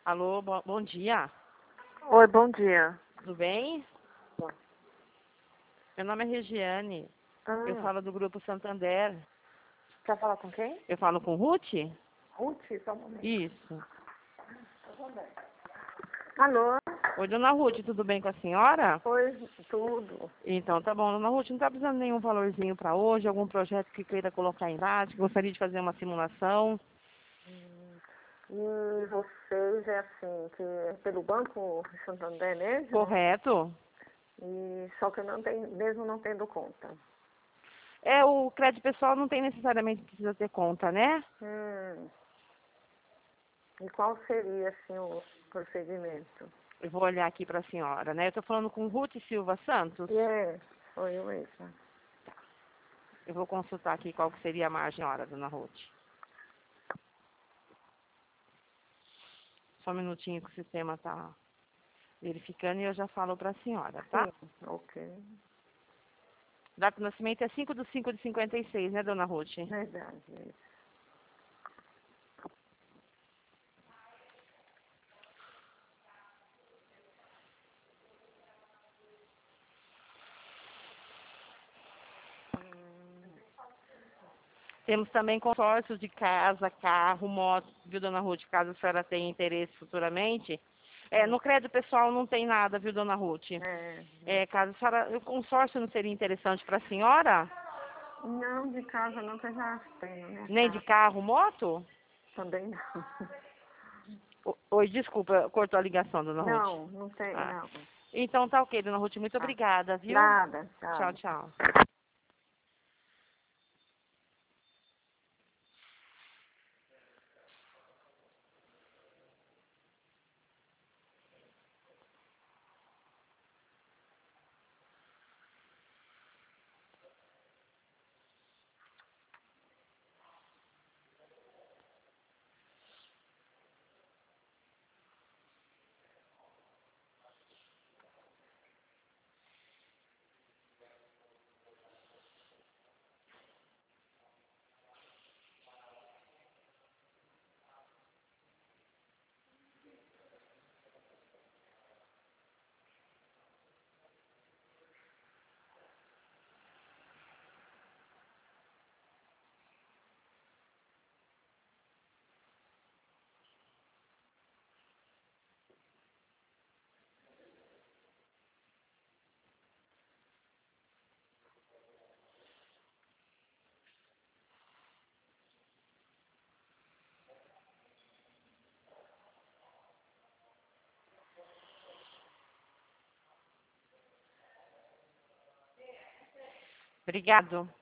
Alô, bom dia. Oi, bom dia. Tudo bem? Meu nome é Regiane. Eu falo do Grupo Santander. Quer falar com quem? Eu falo com Ruth? Ruth, só um momento. Isso. Alô? Oi, dona Ruth, tudo bem com a senhora? Oi, tudo. Então, tá bom. Dona Ruth, não tá precisando de nenhum valorzinho para hoje? Algum projeto que queira colocar em prática? Gostaria de fazer uma simulação? E vocês é assim, que é pelo Banco Santander mesmo? Correto. E só que eu não tenho, mesmo não tendo conta. O crédito pessoal não tem necessariamente precisa ter conta, né? E qual seria, assim, o procedimento? Eu vou olhar aqui para a senhora, né? Eu tô falando com Ruth Silva Santos. Sou eu mesma. Eu vou consultar aqui qual que seria a margem hora, dona Ruth. Só um minutinho que o sistema tá verificando e eu já falo para a senhora, tá? Sim, ok. Data de nascimento é 5/5/56, né, dona Ruth? Verdade, é isso. Temos também consórcios de casa, carro, moto, viu, dona Ruth? Caso a senhora tenha interesse futuramente. No crédito pessoal não tem nada, viu, dona Ruth? Caso a senhora, o consórcio não seria interessante para a senhora? Não, de casa não, que eu já tenho, né? Nem de carro, moto? Também não. Oi, desculpa, cortou a ligação, dona Ruth. Não tem, Ah, não. então tá ok, dona Ruth, muito obrigada, viu? Nada, Tchau, tchau. tchau. Obrigado.